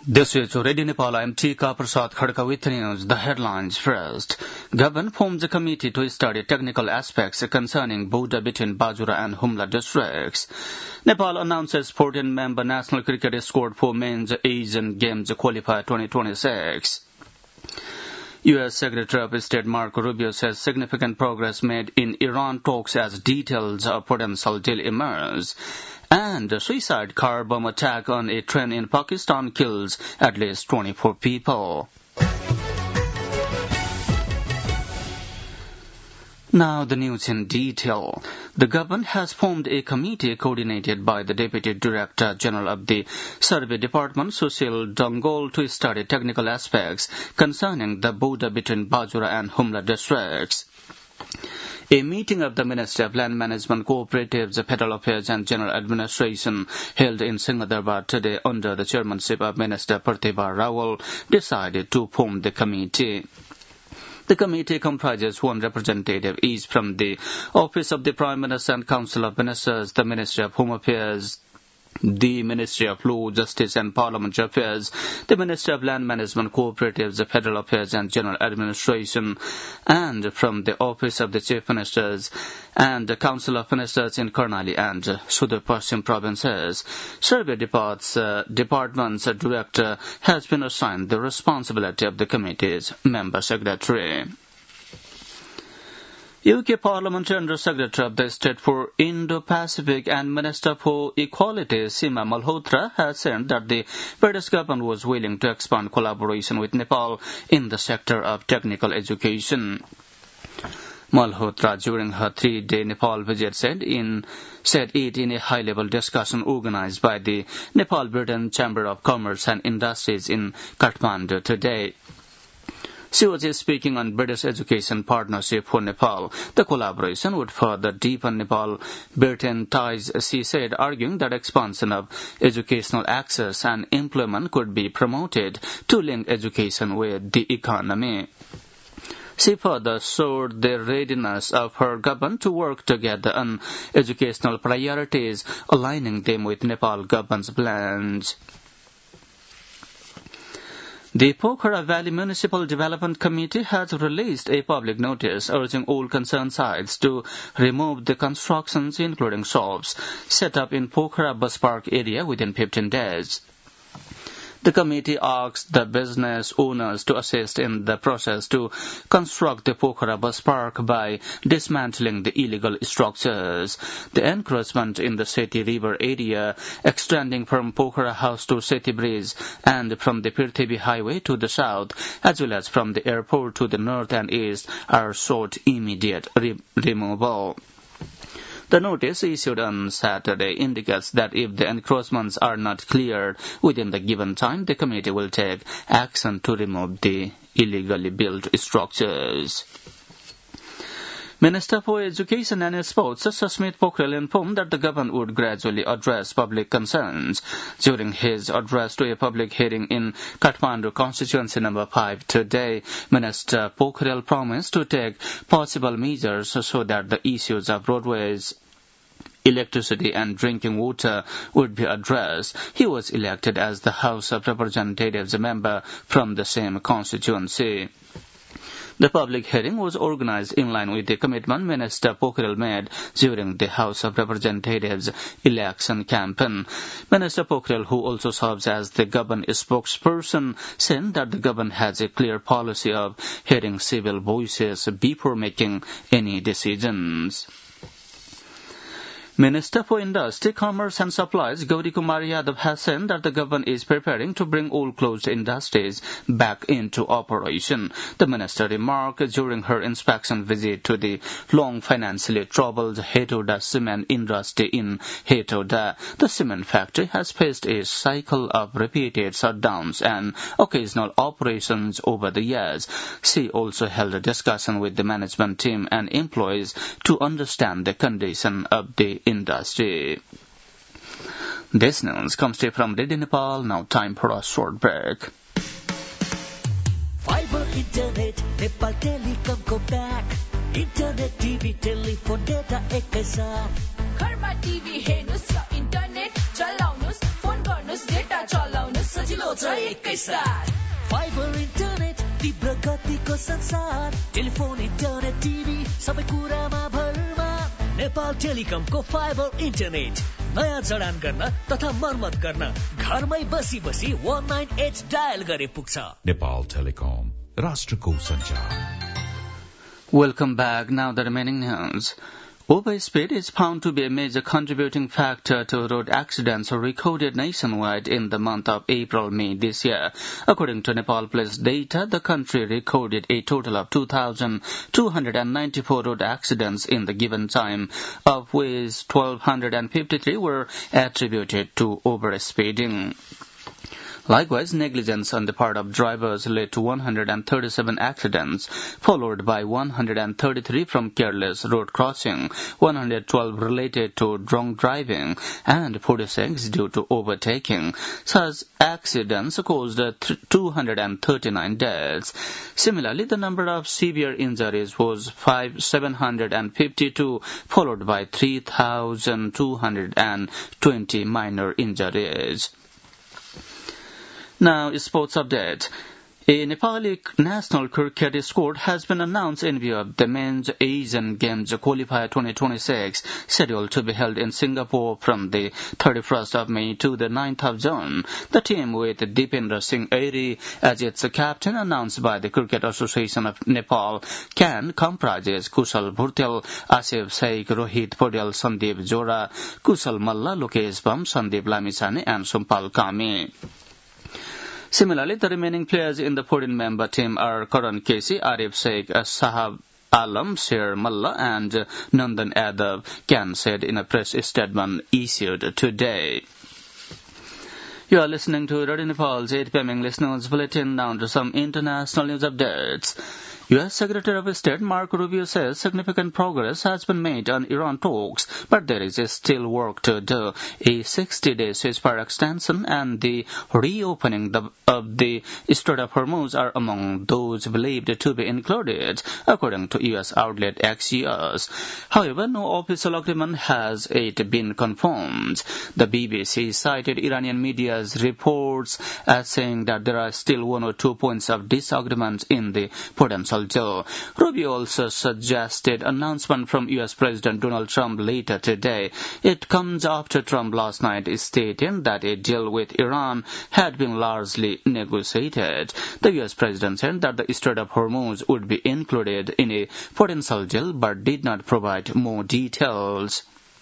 This is Radio Nepal. I'm Tika Prasad Khadka with news. The headlines first. Government forms a committee to study technical aspects concerning border between Bajura and Humla districts. Nepal announces 14-member national cricket squad for men's Asian Games qualifier 2026. U.S. Secretary of State Marco Rubio says significant progress made in Iran talks as details of potential deal emerge. And a suicide car bomb attack on a train in Pakistan kills at least 24 people. Now the news in detail. The government has formed a committee coordinated by the Deputy Director General of the Survey Department, Sushil Dongol, to study technical aspects concerning the border between Bajura and Humla districts. A meeting of the Ministry of Land Management, Cooperatives, Federal Affairs and General Administration held in Singhadarbad today under the chairmanship of Minister Pratibha Rawal decided to form the committee. The committee comprises one representative each from the Office of the Prime Minister and Council of Ministers, the Ministry of Home Affairs, the Ministry of Law, Justice and Parliamentary Affairs, the Ministry of Land Management, Cooperatives, Federal Affairs and General Administration, and from the Office of the Chief Ministers and the Council of Ministers in Karnali and Sudur Paschim provinces. Survey Department's Director has been assigned the responsibility of the committee's member secretary. UK Parliamentary Under Secretary of the State for Indo-Pacific and Minister for Equality, Seema Malhotra, has said that the British government was willing to expand collaboration with Nepal in the sector of technical education. Malhotra, during her 3-day Nepal visit, said it in a high-level discussion organized by the Nepal-Britain Chamber of Commerce and Industries in Kathmandu today. She was speaking on British Education Partnership for Nepal. The collaboration would further deepen Nepal-Britain ties, she said, arguing that expansion of educational access and employment could be promoted to link education with the economy. She further showed the readiness of her government to work together on educational priorities, aligning them with Nepal government's plans. The Pokhara Valley Municipal Development Committee has released a public notice urging all concerned sides to remove the constructions, including shops, set up in Pokhara Bus Park area within 15 days. The committee asked the business owners to assist in the process to construct the Pokhara Bus Park by dismantling the illegal structures. The encroachment in the Seti River area, extending from Pokhara House to Seti Bridge and from the Pirthivi Highway to the south, as well as from the airport to the north and east, are sought immediate removal. The notice issued on Saturday indicates that if the encroachments are not cleared within the given time, the committee will take action to remove the illegally built structures. Minister for Education and Sports, Sasmit Pokhrel, informed that the government would gradually address public concerns. During his address to a public hearing in Kathmandu Constituency No. 5 today, Minister Pokhrel promised to take possible measures so that the issues of roadways, electricity and drinking water would be addressed. He was elected as the House of Representatives member from the same constituency. The public hearing was organized in line with the commitment Minister Pokhrel made during the House of Representatives election campaign. Minister Pokhrel, who also serves as the government spokesperson, said that the government has a clear policy of hearing civil voices before making any decisions. Minister for Industry, Commerce and Supplies, Gauri Kumar Yadav, has said that the government is preparing to bring all closed industries back into operation. The minister remarked during her inspection visit to the long financially troubled Hetauda cement industry in Hetauda. The cement factory has faced a cycle of repeated shutdowns and occasional operations over the years. She also held a discussion with the management team and employees to understand the condition of the industry. This news comes to you from Radio Nepal. Now time for a short break. Fiber Internet, Nepal Telecom को back. Internet, TV, telephone, data एकै साथ. घरमा TV हेर्नुस् र internet चलाउनुस्, phone गर्नुस्, data चलाउनुस्. सजिलो छ एकैसाथ फाइबर इन्टरनेट तीव्र गतिको संसार टेलिफोन इन्टरनेट टिभी सबै कुरामा भरमा नेपाल टेलिकमको फाइबर इन्टरनेट नयाँ जडान गर्न तथा मर्मत गर्न घरमै बसी 198 डायल गरे पुग्छ नेपाल टेलिकम राष्ट्रको सञ्चार Welcome back. Now the remaining news. Overspeed is found to be a major contributing factor to road accidents recorded nationwide in the month of April-May this year. According to Nepal Police data, the country recorded a total of 2,294 road accidents in the given time, of which 1,253 were attributed to overspeeding. Likewise, negligence on the part of drivers led to 137 accidents, followed by 133 from careless road crossing, 112 related to drunk driving, and 46 due to overtaking. Such accidents caused 239 deaths. Similarly, the number of severe injuries was 752, followed by 3,220 minor injuries. Now, sports update. A Nepali national cricket squad has been announced in view of the men's Asian Games Qualifier 2026, scheduled to be held in Singapore from the 31st of May to the 9th of June. The team, with Deependra Singh Airi as its captain, announced by the Cricket Association of Nepal, can comprises Kushal Bhurtel, Asif Shaikh, Rohit Paudel, Sandeep Jora, Kushal Malla, Lokesh Bam, Sandeep Lamisane, and Sumpal Kami. Similarly, the remaining players in the 14-member team are Karan Kesi, Arif Sheikh, Sahab Alam, Sher Malla, and Nandan Yadav, Khan said in a press statement issued today. You are listening to Radio Nepal's 8 p.m. English News Bulletin. Now to some international news updates. U.S. Secretary of State Marco Rubio says significant progress has been made on Iran talks, but there is still work to do. A 60-day ceasefire extension and the reopening of the Strait of Hormuz are among those believed to be included, according to U.S. outlet Axios. However, no official agreement has yet been confirmed. The BBC cited Iranian media's reports as saying that there are still 1 or 2 points of disagreement in the potential deal. Rubio also suggested announcement from U.S. President Donald Trump later today. It comes after Trump last night stated that a deal with Iran had been largely negotiated. The U.S. President said that the Strait of Hormuz would be included in a potential deal but did not provide more details.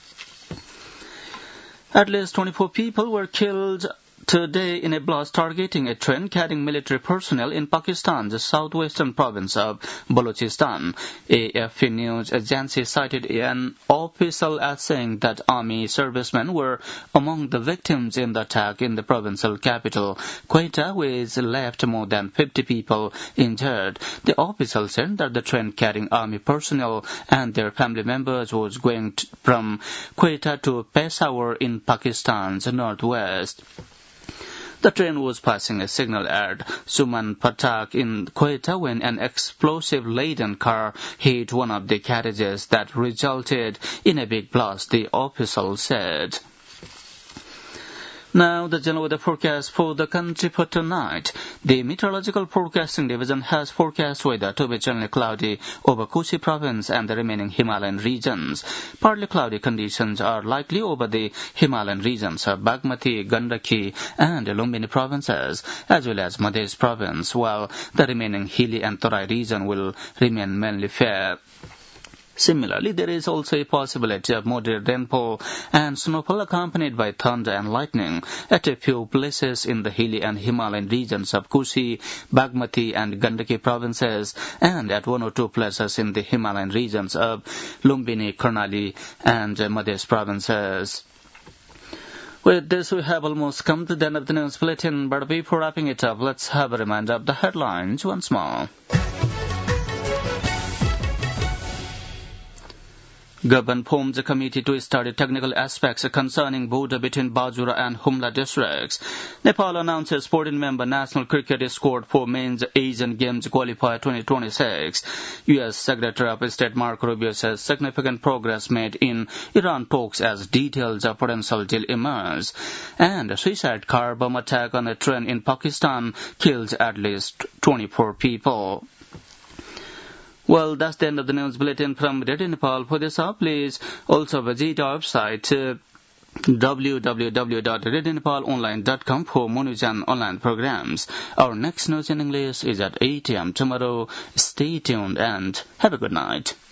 At least 24 people were killed today in a blast targeting a train carrying military personnel in Pakistan's southwestern province of Balochistan. AFP news agency cited an official as saying that army servicemen were among the victims in the attack in the provincial capital, Quetta, which left more than 50 people injured. The official said that the train carrying army personnel and their family members was going from Quetta to Peshawar in Pakistan's northwest. The train was passing a signal at Suman Patak in Quetta when an explosive-laden car hit one of the carriages that resulted in a big blast, the official said. Now, the general weather forecast for the country for tonight. The Meteorological Forecasting Division has forecast weather to be generally cloudy over Kosi province and the remaining Himalayan regions. Partly cloudy conditions are likely over the Himalayan regions of Bagmati, Gandaki, and Lumbini provinces, as well as Madhya province, while the remaining hilly and Tarai region will remain mainly fair. Similarly, there is also a possibility of moderate rainfall and snowfall accompanied by thunder and lightning at a few places in the hilly and Himalayan regions of Kusi, Bagmati and Gandaki provinces, and at 1 or 2 places in the Himalayan regions of Lumbini, Karnali and Madhya provinces. With this, we have almost come to the end of the news bulletin, but before wrapping it up, let's have a reminder of the headlines once more. Government forms a committee to study technical aspects concerning border between Bajura and Humla districts. Nepal announces 14-member national cricket squad for men's Asian Games qualifier 2026. U.S. Secretary of State Marco Rubio says significant progress made in Iran talks as details of potential deal emerge. And a suicide car bomb attack on a train in Pakistan kills at least 24 people. Well, that's the end of the news bulletin from Radio Nepal. For this hour, please also visit our website www.radionepalonline.com for more news and online programs. Our next news in English is at 8 a.m. tomorrow. Stay tuned and have a good night.